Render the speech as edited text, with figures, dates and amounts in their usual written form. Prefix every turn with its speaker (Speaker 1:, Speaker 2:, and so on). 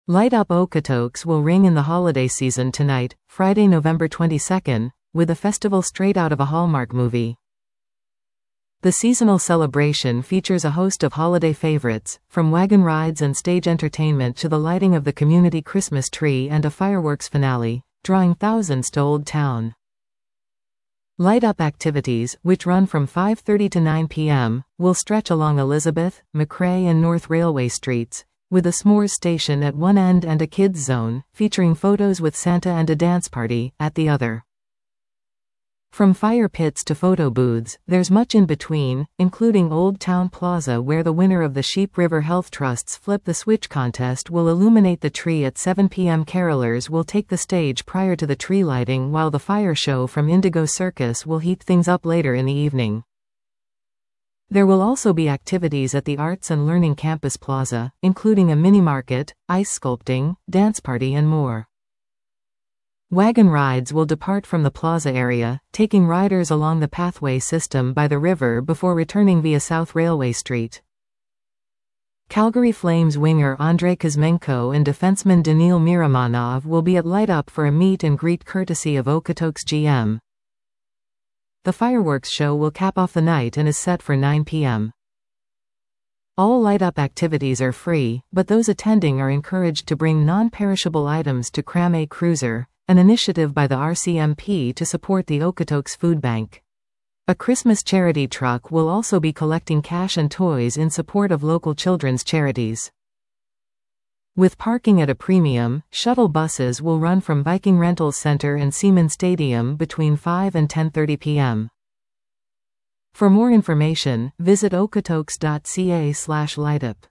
Speaker 1: Light Up Okotoks will ring in the holiday season tonight, Friday, November 22nd, with a festival straight out of a Hallmark movie. The seasonal celebration features a host of holiday favorites, from wagon rides and stage entertainment to the lighting of the community Christmas tree and a fireworks finale, drawing thousands to Old Town. Light Up activities, which run from 5:30 to 9 p.m., will stretch along Elizabeth, McRae and North Railway Streets, with a s'mores station at one end and a kids zone, featuring photos with Santa and a dance party, at the other. From fire pits to photo booths, there's much in between, including Old Town Plaza, where the winner of the Sheep River Health Trust's Flip the Switch contest will illuminate the tree at 7 p.m. Carolers will take the stage prior to the tree lighting, while the fire show from Indigo Circus will heat things up later in the evening. There will also be activities at the Arts and Learning Campus Plaza, including a mini-market, ice sculpting, dance party and more. Wagon rides will depart from the plaza area, taking riders along the pathway system by the river before returning via South Railway Street. Calgary Flames winger Andrei Kuzmenko and defenseman Daniil Miramanov will be at Light Up for a meet and greet courtesy of Okotoks GM. The fireworks show will cap off the night and is set for 9 p.m. All Light Up activities are free, but those attending are encouraged to bring non-perishable items to Cram A Cruiser, an initiative by the RCMP to support the Okotoks Food Bank. A Christmas charity truck will also be collecting cash and toys in support of local children's charities. With parking at a premium, shuttle buses will run from Viking Rentals Center and Seaman Stadium between 5 and 10:30 p.m. For more information, visit okotoks.ca/lightup.